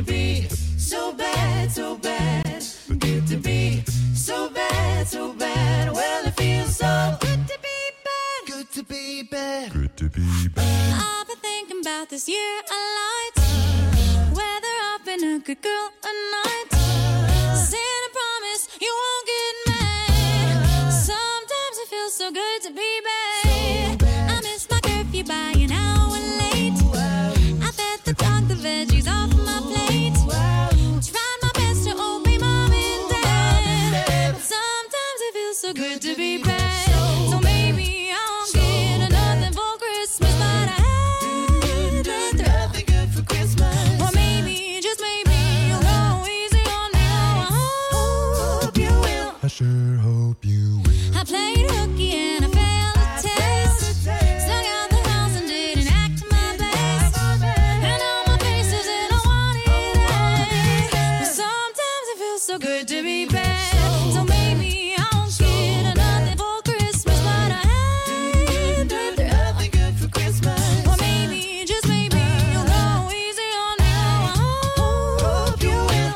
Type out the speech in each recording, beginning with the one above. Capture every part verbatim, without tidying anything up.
to be so bad, so bad. Good to be so bad, so bad. Well, it feels so good to be bad. Good to be bad. Good to be bad. I've been thinking about this year a lot. Whether I've been a good girl or not. Said I promise you won't get mad. Sometimes it feels so good to be bad. I miss my curfew by an hour late. I fed the dog the veggies off my plate. Tried my best to obey mom and dad. But sometimes it feels so good to be bad. So maybe I won't get nothing for Christmas, but I had that thrill. Nothing good for Christmas. Or maybe, just maybe, you'll go easy on me. I hope you will. I sure hope you will. I played hooky and I failed the test. Sung out the house and didn't act my best. And now my face is in a wanted act. But sometimes it feels so good to be bad. So maybe I won't get nothing for Christmas, but I had that thrill. Nothing good for Christmas. Or maybe, just maybe, you'll go easy on me. I hope you will.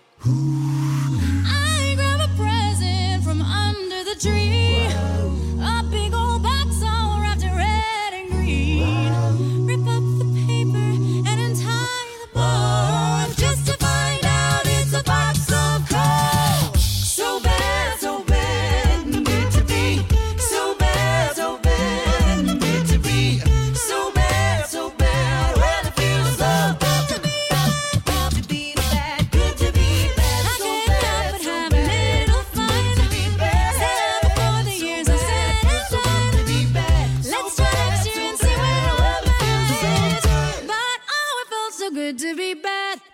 I grab a present from under the tree. A big old box all wrapped in red and green. Rip up the paper and untie the bow, just to find out it's a box of coal. So bad, so bad. Good to be so bad, so bad. Good to be so bad, so bad. Well, it feels so good to be bad. Good to be bad. Good to be bad. I So can't help bad, but so have a bad. little fun. Good to be bad. Said before the years are said and So done. good to be bad. Let's So try bad, next so year and see bad. where Well, we're it feels so at. good. But oh, it felt so good to be bad.